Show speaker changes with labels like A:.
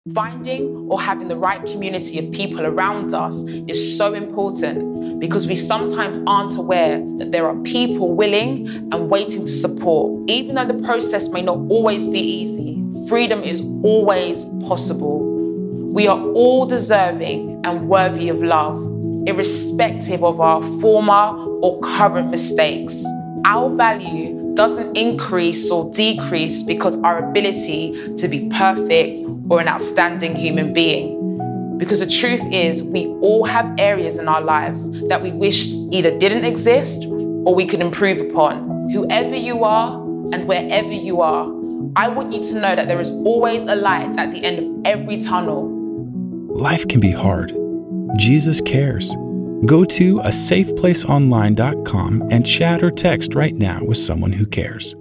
A: Finding or having the right community of people around us is so important because we sometimes aren't aware that there are people willing and waiting to support. Even though the process may not always be easy, freedom is always possible. We are all deserving and worthy of love, irrespective of our former or current mistakes. Our value doesn't increase or decrease because our ability to be perfect or an outstanding human being. Because the truth is, we all have areas in our lives that we wish either didn't exist or we could improve upon. Whoever you are and wherever you are, I want you to know that there is always a light at the end of every tunnel.
B: Life can be hard. Jesus cares. Go to asafeplaceonline.com and chat or text right now with someone who cares.